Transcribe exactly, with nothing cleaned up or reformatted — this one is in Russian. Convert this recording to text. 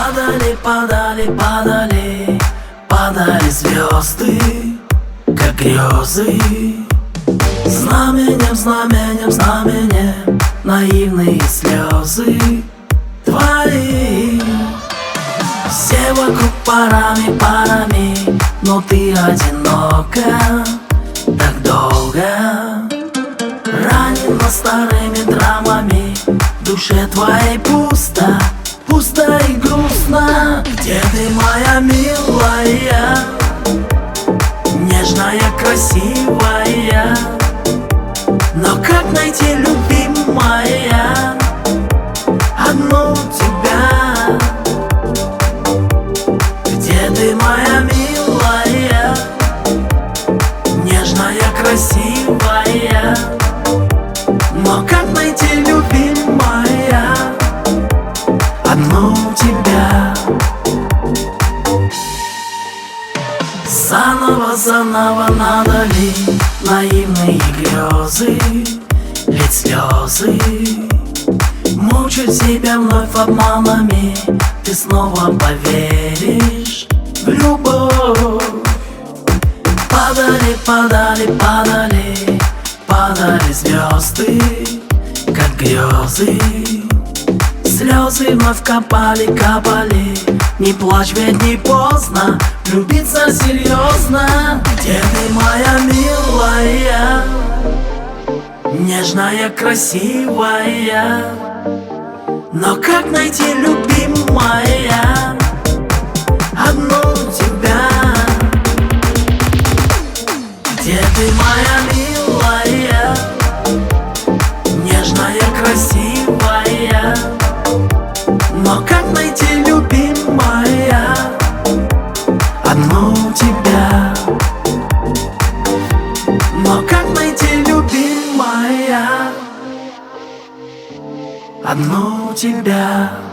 Падали, падали, падали, падали звезды, как грезы. Знаменем, знаменем, знаменем наивные слезы твои. Все вокруг парами, парами, но ты одинока так долго. Ранена старыми драмами, в душе твоей пусто, пусто и грустно. Где ты, моя милая, нежная, красивая? Но как найти, любимая, одну тебя? Где ты, моя милая, нежная, красивая? Но как найти, любимая, одну тебя? Заново, заново надо ли наивные грезы лить слезы? Мучить себя вновь обманами, ты снова поверишь в любовь. Падали, падали, падали, падали звезды, как грезы. Слезы вновь капали, капали. Не плачь, ведь не поздно влюбиться серьезно. Где ты, моя милая, нежная, красивая? Но как найти, любимая, одну тебя? Где ты, моя милая, нежная, красивая? Но как найти, любимая, одну тебя? Но как найти, любимая, одну тебя?